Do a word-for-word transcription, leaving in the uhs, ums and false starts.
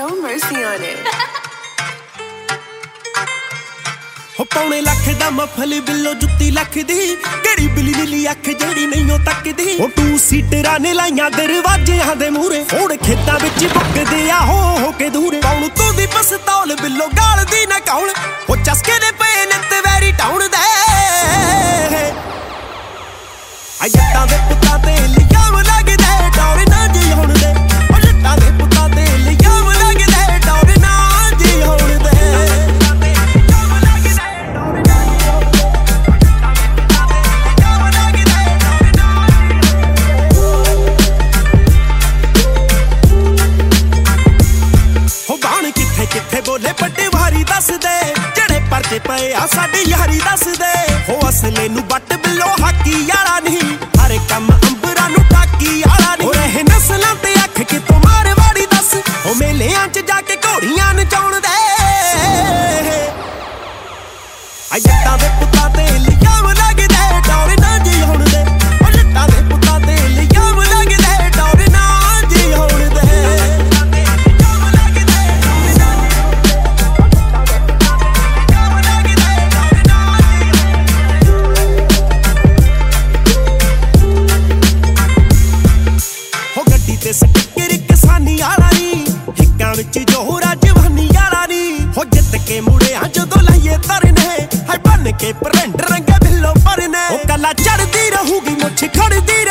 no mercy on it. ਹੋ ਪੌਣੇ ਲੱਖ ਦਾ ਮਫਲ ਬਿੱਲੋ ਜੁੱਤੀ ਲੱਖ ਦੀ ਕਿਹੜੀ ਬਿੱਲੀ ਨੀਲੀ ਅੱਖ ਜਿਹੜੀ ਨਹੀਂ ਉਹ ਤੱਕਦੀ ਉਹ ਟੂ ਸੀਟਰਾਂ ਨੇ ਲਾਈਆਂ ਦਰਵਾਜ਼ਿਆਂ ਦੇ ਮੂਹਰੇ ਹੁਣ ਖੇਤਾਂ ਵਿੱਚ ਬੁੱਕਦੇ ਆ ਹੋ ਹੋ ਕੇ ਦੂਰੇ ਕੌਣ ਤੂੰ ਦੀ ਪਸਤੌਲ ਬਿੱਲੋ ਗਾਲ ਦੀ ਨਾ ਕੌਣ ਉਹ ਚਸਕੇ ਦੇ ਪਏ ਨਿੱਤ ਵੈਰੀ ਟਾਉਣ ਦੇ ਆ ਜੱਟਾਂ ਦੇ ਪੁੱਤਾਂ ਤੇ ਲਿਆਮ ਲੱਗਦੇ ਟੌਰ ਨਾ ਜੀ ਹੁਣ ਦੇ ਉਹ ਜੱਟਾਂ ਦੇ ਪੁੱਤਾਂ ਤੇ ਲਿਆਮ ਲੱਗਦੇ ਟੌਰ ਨਾ ਜੀ ਹੁਣ ਦੇ ਕਿੱਥੇ ਬੋਲੇ ਪੱਟੇ ਵਾਰੀ ਦੱਸਦੇ ਜਿਹੜੇ ਪਰਚੇ ਪਏ ਆ ਸਾਡੀ ਯਾਰੀ ਦੱਸਦੇ ਹੋ ਅਸਲੇ ਨੂੰ ਬੱਟ ਬਿੱਲੋ ਹਾਕੀ ਵਾਲਾ ਨਹੀਂ ਹਰ ਕੰਮ ਅੰਬਰਾਂ ਨੂੰ ਟਾਕੀ ਵਾਲਾ ਨਹੀਂ ਰਹੇ ਨਸਲਾਂ ਤੇ ਅੱਖ ਕਿਤੋਂ ਮਾਰਵਾੜੀ ਦੱਸ ਹੋ ਮੇਲਿਆਂ 'ਚ ਜਾ ਕੇ ਘੋੜੀਆਂ ਨਚਾਉਣ ਦੇ ਆ ਜੱਟਾਂ ਦੇ ਪੁੱਤਾਂ ਤੇ ਲਿਆਮ ਲੱਗਦੇ ਟੌਰ ਨਾ ਜੀ ਹੁਣ ਦੇ ਉਹ ਜੱਟਾਂ ਦੇ ਪੁੱਤਾਂ ਤੇ ਲਿਆਮ ਲੱਗਦੇ ਟੌਰ ਨਾ ਜੀ ਹੁਣ ਦੇ ਤੇ ਸਟਿੱਕਰ ਕਿਸਾਨੀ ਵਾਲਾ ਨੀ ਹਿੱਕਾਂ ਵਿੱਚ ਜੋਹਰਾ ਜਵਾਨੀ ਵਾਲਾ ਨੀ ਹੋ ਜਿੱਤ ਕੇ ਮੁੜਿਆ ਜਦੋਂ ਲਈਏ ਤਰਨੇ ਹਾਏ ਬਣ ਕੇ ਪਰੰਡ ਰੰਗੇ ਬਿੱਲੋ ਪਰਨੇ ਉਹ ਕੱਲਾ ਚੜਦੀ ਰਹੂਗੀ ਮੁੱਛ ਖੜਦੀ